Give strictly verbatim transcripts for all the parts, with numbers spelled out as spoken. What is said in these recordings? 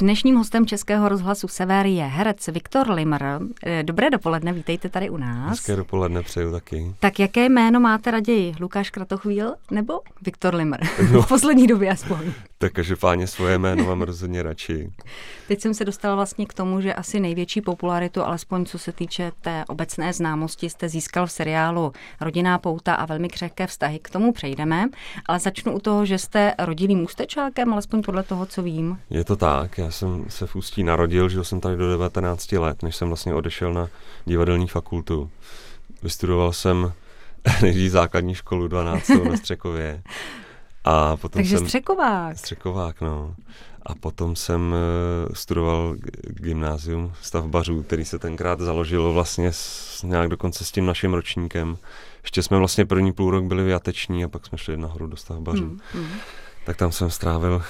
Dnešním hostem Českého rozhlasu Sever je herec Viktor Limr. Dobré dopoledne, vítejte tady u nás. Hezké dopoledne přeju taky. Tak jaké jméno máte raději? Lukáš Kratochvíl nebo Viktor Limr? No, v poslední době aspoň. Tak každopádně svoje jméno mám rozhodně radši. Teď jsem se dostala vlastně k tomu, že asi největší popularitu, alespoň co se týče té obecné známosti, jste získal v seriálu Rodinná pouta a velmi křehké vztahy. K tomu přejdeme, ale začnu u toho, že jste rodilým Ústečákem, alespoň podle toho, co vím. Je to tak, já jsem se v Ústí narodil, žil jsem tady do devatenácti let, než jsem vlastně odešel na divadelní fakultu. Vystudoval jsem nejdřív základní školu dvanáctou na Střekově. A potom Takže jsem, Střekovák. Střekovák, no. A potom jsem uh, studoval gymnázium stavbařů, který se tenkrát založilo vlastně s, nějak dokonce s tím naším ročníkem. Ještě jsme vlastně první půl rok byli vyjateční a pak jsme šli nahoru do stavbařů. Hmm, hmm. Tak tam jsem strávil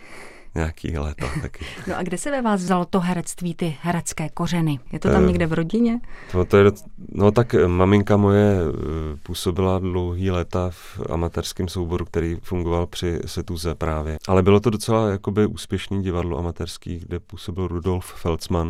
nějaký léta taky. No a kde se ve vás vzalo to herectví, ty herecké kořeny? Je to tam uh, někde v rodině? To, to je, no tak maminka moje působila dlouhý léta v amatérském souboru, který fungoval při Setuze právě. Ale bylo to docela jakoby úspěšný divadlo amatérský, kde působil Rudolf Felcman,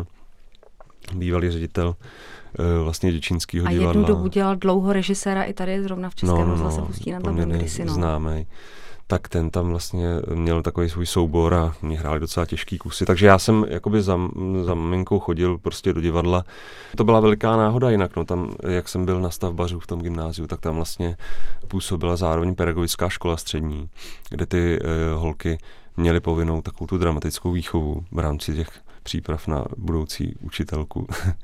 bývalý ředitel vlastně děčínského divadla. A jednu dobu dělal dlouho režiséra i tady zrovna v Českém no, rozhlase v Ústí nad Labem kdysi. No, známej. Tak ten tam vlastně měl takový svůj soubor a mě hráli docela těžký kusy. Takže já jsem jakoby za, za maminkou chodil prostě do divadla. To byla veliká náhoda jinak, no tam, jak jsem byl na stavbařů v tom gymnáziu, tak tam vlastně působila zároveň pedagogická škola střední, kde ty uh, holky měly povinnou takovou tu dramatickou výchovu v rámci těch příprav na budoucí učitelku.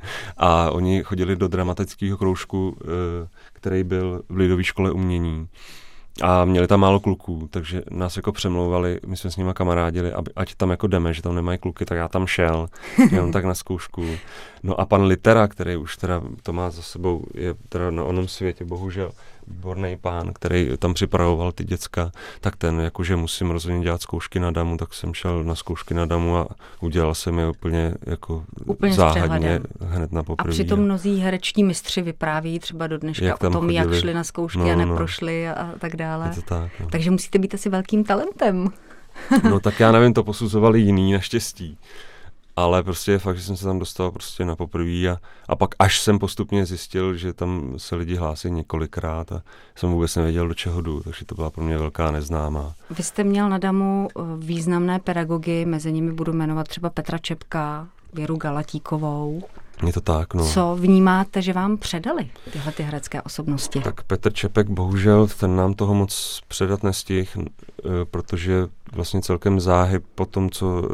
A oni chodili do dramatického kroužku, uh, který byl v Lidové škole umění. A měli tam málo kluků, takže nás jako přemlouvali, my jsme s nima kamarádili, aby, ať tam jako jdeme, že tam nemají kluky, tak já tam šel, jenom tak na zkoušku. No a pan Litera, který už teda to má za sebou, je teda na onom světě, bohužel, výborný pán, který tam připravoval ty děcka, tak ten, jakože musím rozhodně dělat zkoušky na damu, tak jsem šel na zkoušky na damu a udělal jsem je úplně jako úplně záhadně hned na poprvé. A přitom mnozí herečtí mistři vypráví třeba do dneška o tom, chodili, jak šli na zkoušky no, a neprošli no. a tak dále. Je to tak, no. Takže musíte být asi velkým talentem. No tak já nevím, to posuzovali jiný naštěstí. Ale prostě je fakt, že jsem se tam dostal prostě na poprvé a, a pak až jsem postupně zjistil, že tam se lidi hlásí několikrát a jsem vůbec nevěděl, do čeho jdu, takže to byla pro mě velká neznámá. Vy jste měl na damu významné pedagogy, mezi nimi budu jmenovat třeba Petra Čepka, Věru Galatíkovou. Je to tak, no. Co vnímáte, že vám předali tyhle ty herecké osobnosti? Tak Petr Čepek, bohužel, ten nám toho moc předat nestihl, protože vlastně celkem záhy po tom, co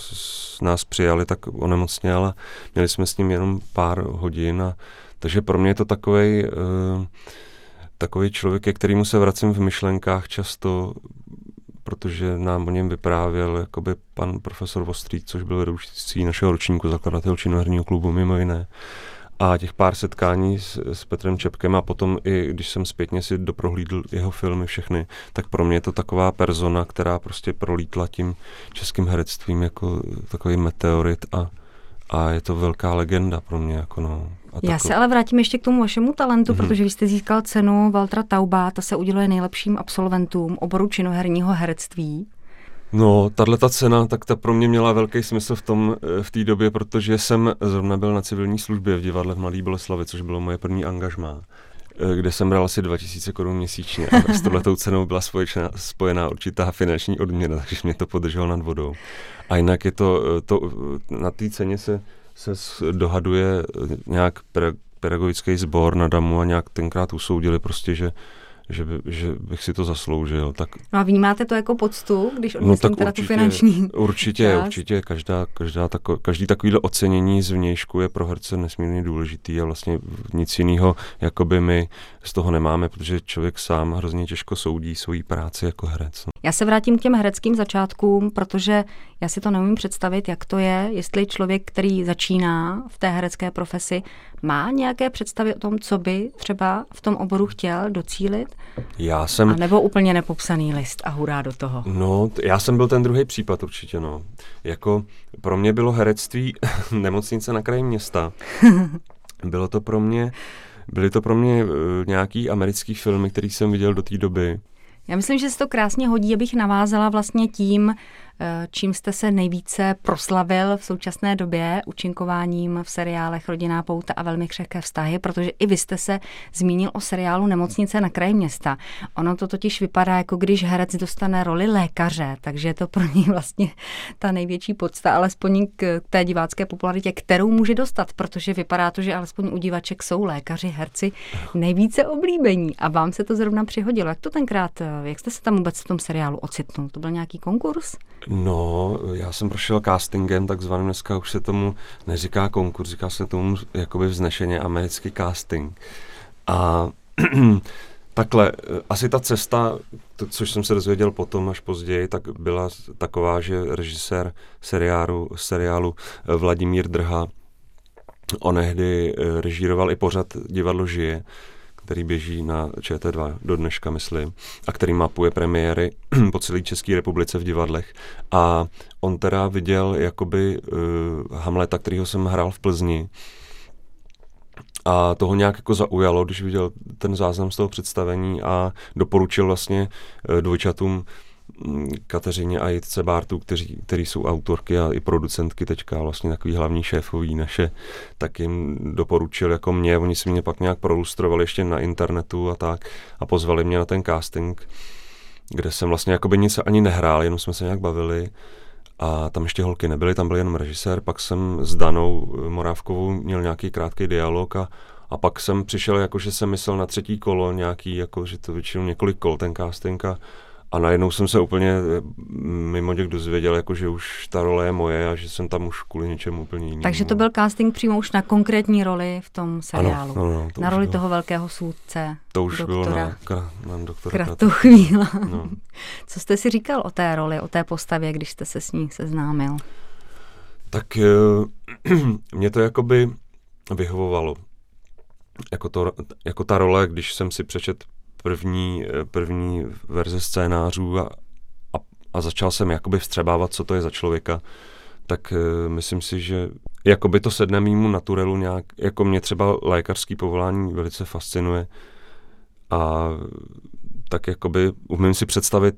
nás přijali, tak onemocněl a měli jsme s ním jenom pár hodin. A, takže pro mě je to takovej, takový člověk, ke kterému se vracím v myšlenkách často, protože nám o něm vyprávěl jakoby pan profesor Vostrý, což byl vedoucí našeho ročníku, zakladatel činoherního klubu mimo jiné. A těch pár setkání s, s Petrem Čepkem a potom i když jsem zpětně si doprohlídl jeho filmy všechny, tak pro mě je to taková persona, která prostě prolítla tím českým herectvím jako takový meteorit a, a je to velká legenda pro mě. Jako no. Já tako... se ale vrátím ještě k tomu vašemu talentu, mm-hmm. protože vy jste získal cenu Waltera Tauba, ta se uděluje nejlepším absolventům oboru činoherního herectví. No, tato cena, tak ta pro mě měla velký smysl v tom, v té době, protože jsem zrovna byl na civilní službě v divadle v Mladé Boleslavi, což bylo moje první angažmá, kde jsem bral asi dva tisíce korun měsíčně a s touhletou cenou byla spoječná, spojená určitá finanční odměna, takže mě to podrželo nad vodou. A jinak je to, to na té ceně se, se dohaduje nějak pedagogický sbor na damu a nějak tenkrát usoudili prostě, že Že, by, že bych si to zasloužil. Tak... No a vnímáte to jako poctu, když odmyslím no, teda určitě, tu finanční Určitě, část? určitě. Každá, každá tako, každý takovýhle ocenění zvnějšku je pro herce nesmírně důležitý a vlastně nic jiného jakoby my z toho nemáme, protože člověk sám hrozně těžko soudí svoji práci jako herec. Já se vrátím k těm hereckým začátkům, protože já si to neumím představit, jak to je, jestli člověk, který začíná v té herecké profesi, má nějaké představy o tom, co by třeba v tom oboru chtěl docílit? Já jsem... A nebo úplně nepopsaný list a hurá do toho? No, t- já jsem byl ten druhý případ určitě, no. Jako pro mě bylo herectví nemocnice na kraji města. Bylo to pro mě, byly to pro mě uh, nějaký americký filmy, který jsem viděl do té doby. Já myslím, že se to krásně hodí, abych navázala vlastně tím, čím jste se nejvíce proslavil v současné době účinkováním v seriálech Rodinná pouta a Velmi křehké vztahy, protože i vy jste se zmínil o seriálu Nemocnice na kraji města. Ono to totiž vypadá, jako když herec dostane roli lékaře, takže je to pro něj vlastně ta největší podsta, alespoň k té divácké popularitě, kterou může dostat, protože vypadá to, že alespoň u divaček jsou lékaři, herci nejvíce oblíbení a vám se to zrovna přihodilo. Jak to tenkrát, jak jste se tam vůbec v tom seriálu ocitnul? To byl nějaký konkurs? No, já jsem prošel castingem, takzvaným, dneska už se tomu neříká konkurs, říká se tomu jakoby vznešeně americký casting. A takhle, asi ta cesta, to, což jsem se dozvěděl potom až později, tak byla taková, že režisér seriálu, seriálu Vladimír Drha onehdy režíroval i pořad Divadlo žije, který běží na Č T dva do dneška, myslím, a který mapuje premiéry po celé České republice v divadlech. A on teda viděl jakoby uh, Hamleta, kterýho jsem hrál v Plzni. A toho nějak jako zaujalo, když viděl ten záznam z toho představení a doporučil vlastně uh, dvojčatům Kateřině a Jitce Bártu, kteří, kteří jsou autorky a i producentky teďka, vlastně takový hlavní šéfoví naše, tak jim doporučil jako mě, oni si mě pak nějak prolustrovali ještě na internetu a tak a pozvali mě na ten casting, kde jsem vlastně jakoby nic ani nehrál, jenom jsme se nějak bavili a tam ještě holky nebyly, tam byl jenom režisér, pak jsem s Danou Morávkovou měl nějaký krátký dialog a a pak jsem přišel, jako že jsem myslel na třetí kolo nějaký, jako že to většinou několik kol ten casting a A najednou jsem se úplně mimo něk dozvěděl, jako že už ta role je moje a že jsem tam už kvůli něčemu úplně jinému. Takže to byl casting přímo už na konkrétní roli v tom seriálu. Ano, ano, to na roli bylo. toho velkého soudce. To už doktora bylo na, kra, na doktora Kratochvíla. No. Co jste si říkal o té roli, o té postavě, když jste se s ní seznámil? Tak mě to jakoby vyhovovalo. Jako, to, jako ta role, když jsem si přečet první, první verze scénářů a, a, a začal jsem jakoby vstřebávat, co to je za člověka, tak uh, myslím si, že jakoby to sedne mýmu naturelu nějak, jako mě třeba lékařský povolání velice fascinuje a tak jakoby umím si představit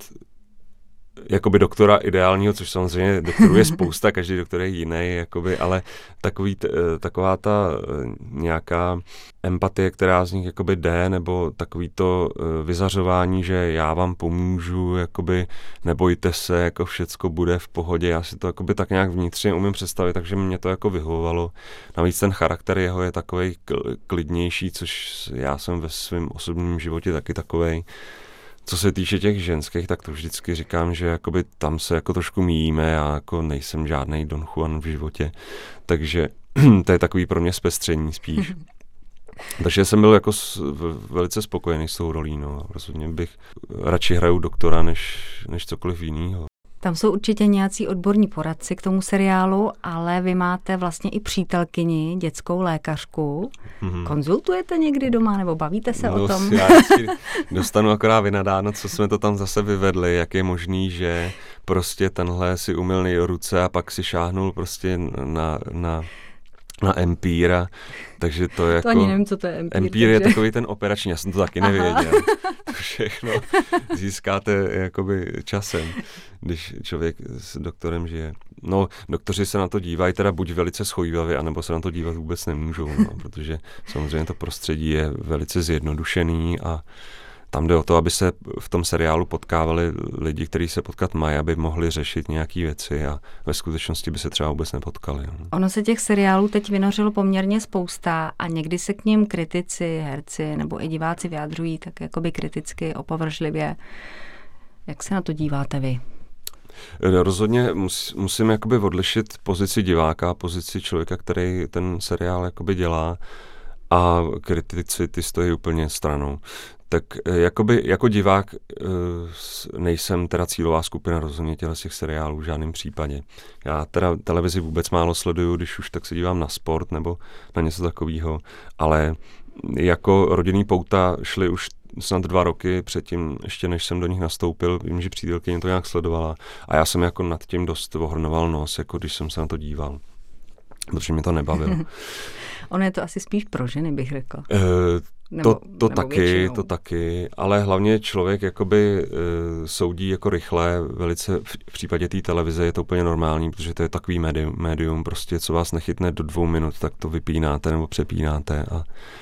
jakoby doktora ideálního, což samozřejmě doktorů je spousta, každý doktor je jiný, jakoby, ale takový, taková ta nějaká empatie, která z nich jakoby jde, nebo takový to vyzařování, že já vám pomůžu, jakoby nebojte se, jako všecko bude v pohodě, já si to jakoby tak nějak vnitřně umím představit, takže mě to jako vyhovovalo. Navíc ten charakter jeho je takovej klidnější, což já jsem ve svém osobním životě taky takovej. Co se týče těch ženských, tak to vždycky říkám, že jakoby tam se jako trošku míjíme, já jako nejsem žádnej Don Juan v životě, takže to je takový pro mě zpestření spíš. Takže jsem byl jako s, v, velice spokojený s tou rolí, no. Rozhodně bych radši hraju doktora, než, než cokoliv jinýho. Tam jsou určitě nějací odborní poradci k tomu seriálu, ale vy máte vlastně i přítelkyni, dětskou lékařku. Mm-hmm. Konzultujete někdy doma nebo bavíte se no, o tom? Já dostanu akorát vynadáno, co jsme to tam zase vyvedli, jak je možný, že prostě tenhle si umyl ruce a pak si šáhnul prostě na... na na empíra, takže to je jako... To ani nevím, co to je empír. Empír takže... je takový ten operační, já jsem to taky nevěděl. To všechno získáte jakoby časem, když člověk s doktorem žije. No, doktoři se na to dívají teda buď velice schovívavě, anebo se na to dívat vůbec nemůžou, no, protože samozřejmě to prostředí je velice zjednodušený a tam jde o to, aby se v tom seriálu potkávali lidi, kteří se potkat mají, aby mohli řešit nějaké věci a ve skutečnosti by se třeba vůbec nepotkali. Ono se těch seriálů teď vynořilo poměrně spousta a někdy se k nim kritici, herci nebo i diváci vyjadřují tak jakoby kriticky, opovržlivě. Jak se na to díváte vy? Rozhodně mus, musím jakoby odlišit pozici diváka, pozici člověka, který ten seriál jakoby dělá a kritici ty stojí úplně stranou. Tak jakoby, jako divák nejsem teda cílová skupina rozhodně těchto těch seriálů v žádném případě. Já teda televizi vůbec málo sleduju, když už tak se dívám na sport nebo na něco takového, ale jako Rodinný pouta šly už snad dva roky předtím, ještě než jsem do nich nastoupil, vím, že přítelkyně to nějak sledovala a já jsem jako nad tím dost ohrnoval nos, jako když jsem se na to díval, protože mě to nebavilo. Ono je to asi spíš pro ženy, bych řekl. E, Nebo, to, to nebo taky, většinou. to taky, ale hlavně člověk jakoby uh, soudí jako rychle, velice v, v případě té televize je to úplně normální, protože to je takový médium, médium, prostě co vás nechytne do dvou minut, tak to vypínáte nebo přepínáte a,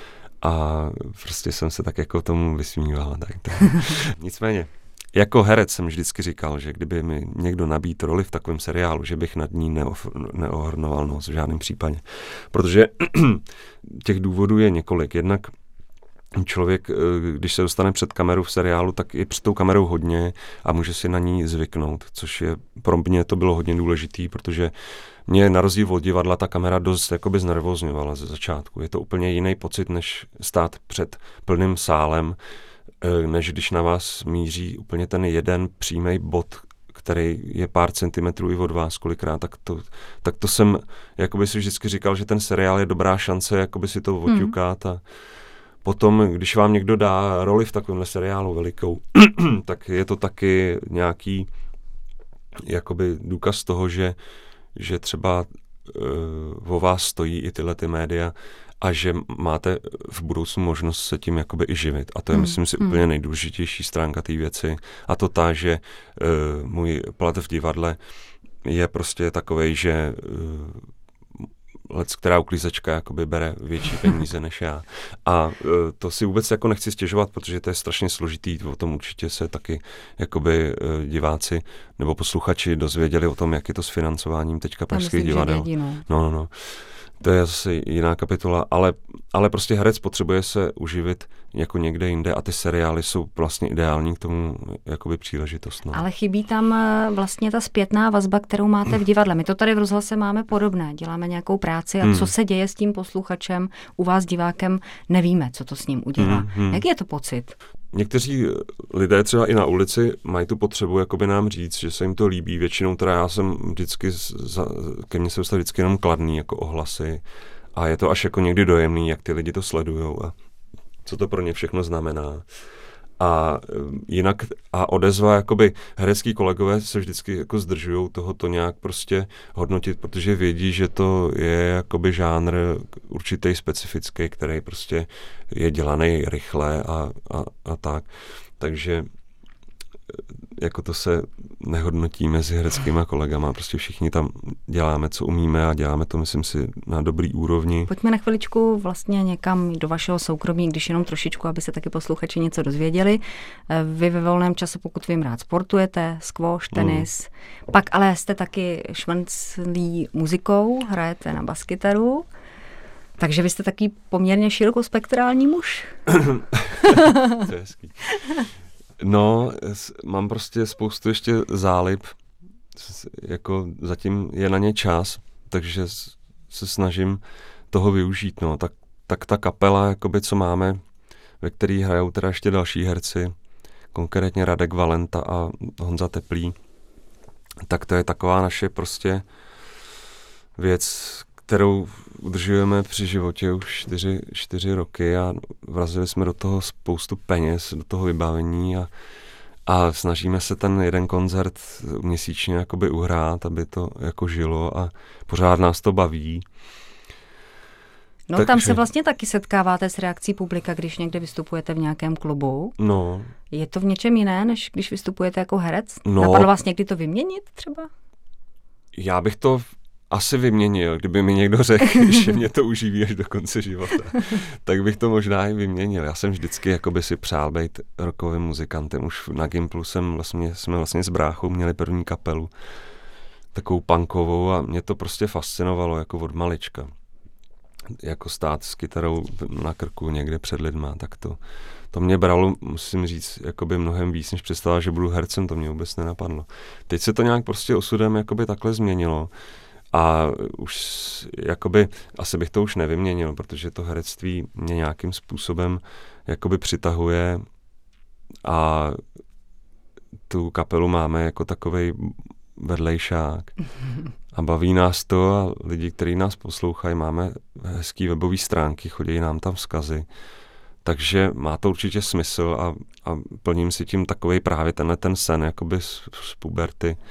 a prostě jsem se tak jako tomu vysmíval. Tak, tak. Nicméně, jako herec jsem vždycky říkal, že kdyby mi někdo nabít roli v takovém seriálu, že bych nad ní neof- neohrnoval nos v žádném případě. Protože těch důvodů je několik. Jednak člověk, když se dostane před kameru v seriálu, tak je před tou kamerou hodně a může si na ní zvyknout, což je pro mě to bylo hodně důležitý, protože mě na rozdíl od divadla ta kamera dost jakoby znervozňovala ze začátku. Je to úplně jiný pocit, než stát před plným sálem, než když na vás míří úplně ten jeden přímý bod, který je pár centimetrů i od vás kolikrát, tak to, tak to jsem jakoby si vždycky říkal, že ten seriál je dobrá šance jakoby si to oťukat a potom, když vám někdo dá roli v takovémhle seriálu velikou, tak je to taky nějaký jakoby důkaz toho, že, že třeba uh, o vás stojí i tyhle ty média a že máte v budoucnu možnost se tím jakoby i živit. A to je, hmm. myslím si, úplně nejdůležitější stránka té věci. A to ta, že uh, můj plat v divadle je prostě takovej, že uh, lec, která uklízečka jakoby bere větší peníze než já. A uh, to si vůbec jako nechci stěžovat, protože to je strašně složitý. O tom určitě se taky jakoby uh, diváci nebo posluchači dozvěděli o tom, jak je to s financováním teďka pražských divadel. Vědí, no. no, no, no. To je zase jiná kapitola, ale, ale prostě herec potřebuje se uživit jako někde jinde a ty seriály jsou vlastně ideální k tomu jakoby příležitost. No. Ale chybí tam vlastně ta zpětná vazba, kterou máte v divadle. My to tady v rozhlase máme podobné. Děláme nějakou práci a hmm. co se děje s tím posluchačem, u vás divákem, nevíme, co to s ním udělá. Hmm, hmm. Jaký je to pocit? Někteří lidé třeba i na ulici mají tu potřebu jakoby nám říct, že se jim to líbí. Většinou teda já jsem vždycky, za, ke mně se dostal vždycky jenom kladný jako ohlasy a je to až jako někdy dojemný, jak ty lidi to sledujou a co to pro ně všechno znamená. A jinak a odezva, jakoby herecký kolegové se vždycky jako zdržujou tohoto nějak prostě hodnotit, protože vědí, že to je jakoby žánr určitý specifický, který prostě je dělaný rychle a, a, a tak. Takže jako to se nehodnotí mezi hereckýma kolegama, prostě všichni tam děláme, co umíme a děláme to, myslím si, na dobrý úrovni. Pojďme na chviličku vlastně někam do vašeho soukromí, když jenom trošičku, aby se taky posluchači něco dozvěděli. Vy ve volném čase, pokud vím, rád sportujete, squash, tenis, mm. pak ale jste taky švanclí muzikou, hrajete na baskytaru, takže vy jste taky poměrně širokospektrální muž. To je hezký. No, mám prostě spoustu ještě zálib, jako zatím je na ně čas, takže se snažím toho využít, no. Tak, tak ta kapela, jakoby, co máme, ve který hrajou teda ještě další herci, konkrétně Radek Valenta a Honza Teplý, tak to je taková naše prostě věc, kterou udržujeme při životě už čtyři, čtyři roky a vrazili jsme do toho spoustu peněz, do toho vybavení a, a snažíme se ten jeden koncert měsíčně jakoby uhrát, aby to jako žilo a pořád nás to baví. No tak, tam se vlastně taky setkáváte s reakcí publika, když někde vystupujete v nějakém klubu. No. Je to v něčem jiné, než když vystupujete jako herec? No. Napadlo vás někdy to vyměnit třeba? Já bych to asi vyměnil, kdyby mi někdo řekl, že mě to uživí až do konce života. Tak bych to možná i vyměnil. Já jsem vždycky jakoby si přál být rockovým muzikantem. Už na Gimplu jsem vlastně, jsme vlastně s bráchou měli první kapelu, takovou punkovou a mě to prostě fascinovalo jako od malička. Jako stát s kytarou na krku někde před lidma, tak to, to mě bralo, musím říct, jakoby mnohem víc, než představa, že budu hercem, to mě vůbec nenapadlo. Teď se to nějak prostě osudem jakoby takhle změnilo. A už jakoby, asi bych to už nevyměnil, protože to herectví mě nějakým způsobem jakoby přitahuje a tu kapelu máme jako takovej vedlejšák. A baví nás to a lidi, kteří nás poslouchají, máme hezký webový stránky, chodí nám tam vzkazy. Takže má to určitě smysl a, a plním si tím takovej právě tenhle ten sen jakoby z, z puberty,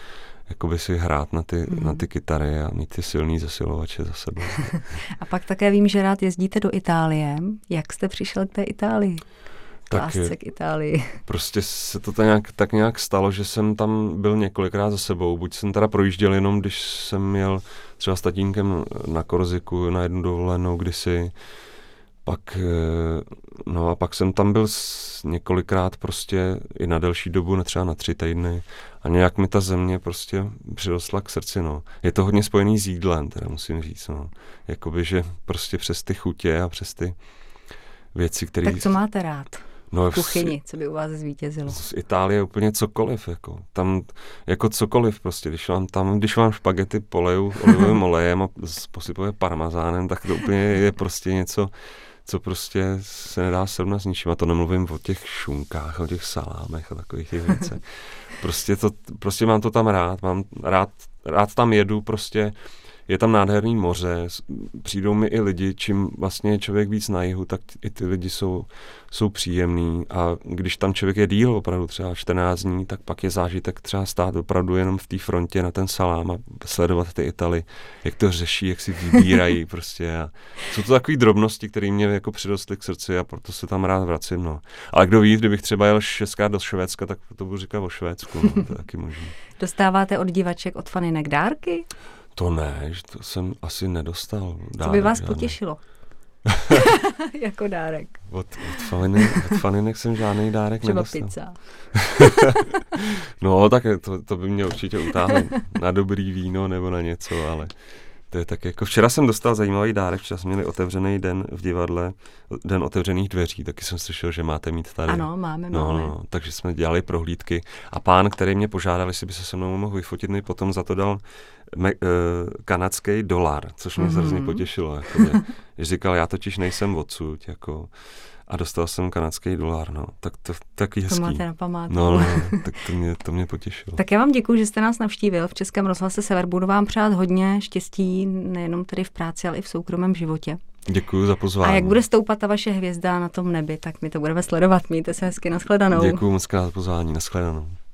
jakoby si hrát na ty, mm. na ty kytary a mít ty silný zesilovače za sebou. A pak také vím, že rád jezdíte do Itálie. Jak jste přišel k té Itálii? K lásce k Itálii. Prostě se to tak nějak, tak nějak stalo, že jsem tam byl několikrát za sebou. Buď jsem teda projížděl jenom, když jsem jel třeba s tatínkem na Korziku na jednu dovolenou kdysi. Pak, no a pak jsem tam byl několikrát prostě i na delší dobu, třeba na tři týdny. A nějak mi ta země prostě přirostla k srdci, no. Je to hodně spojený s jídlem, teda musím říct, no. Jakoby, že prostě přes ty chutě a přes ty věci, které... Tak co máte rád? No, v kuchyni, co by u vás zvítězilo? Z Itálie úplně cokoliv, jako. Tam, jako cokoliv prostě, když vám tam, když vám špagety poleju olivovým olejem a posypuje parmazánem, tak to úplně je prostě něco, co prostě se nedá srovnat s ničím. A to nemluvím o těch šunkách, o těch salámech a takových těch věcech. Prostě, to, prostě mám to tam rád, mám rád, rád tam jedu, prostě je tam nádherný moře, přijdou mi i lidi, čím vlastně je člověk víc na jihu, tak i ty lidi jsou, jsou příjemný a když tam člověk je díl, opravdu třeba čtrnáct dní, tak pak je zážitek třeba stát opravdu jenom v té frontě na ten salám a sledovat ty Italy, jak to řeší, jak si vybírají prostě. A jsou to takové drobnosti, které mě jako přirostly k srdci a proto se tam rád vracím. No. Ale kdo ví, kdybych třeba jel šestkrát do Švédska, tak to budu říkat o Švédsku, no, to je taky možné. Dostáváte od divaček, od faninek dárky? To ne, to jsem asi nedostal. Dárek, co by vás potěšilo? Jako dárek. Od, od, faninek, od faninek jsem žádný dárek třeba nedostal. Pizza. No, tak to, to by mě určitě utáhlo na dobrý víno nebo na něco, ale to je tak jako... Včera jsem dostal zajímavý dárek, včera jsme měli otevřený den v divadle, den otevřených dveří, taky jsem slyšel, že máte mít tady. Ano, máme, no, máme. No, takže jsme dělali prohlídky a pán, který mě požádal, jestli by se se mnou mohl vyfotit, mi potom za to dal me, uh, kanadský dolar, což mě mm-hmm. hrozně potěšilo. Jakoby. Říkal, já totiž nejsem odsud, jako... A dostal jsem kanadský dolar, no. Tak to taky hezký. To máte na památku. No, no, tak to mě, to mě potěšilo. Tak já vám děkuji, že jste nás navštívil v Českém rozhlase Sever. Budu vám přát hodně štěstí, nejenom tedy v práci, ale i v soukromém životě. Děkuji za pozvání. A jak bude stoupat ta vaše hvězda na tom nebi, tak my to budeme sledovat. Mějte se hezky, nashledanou. Děkuji moc krát za pozvání, nashledanou.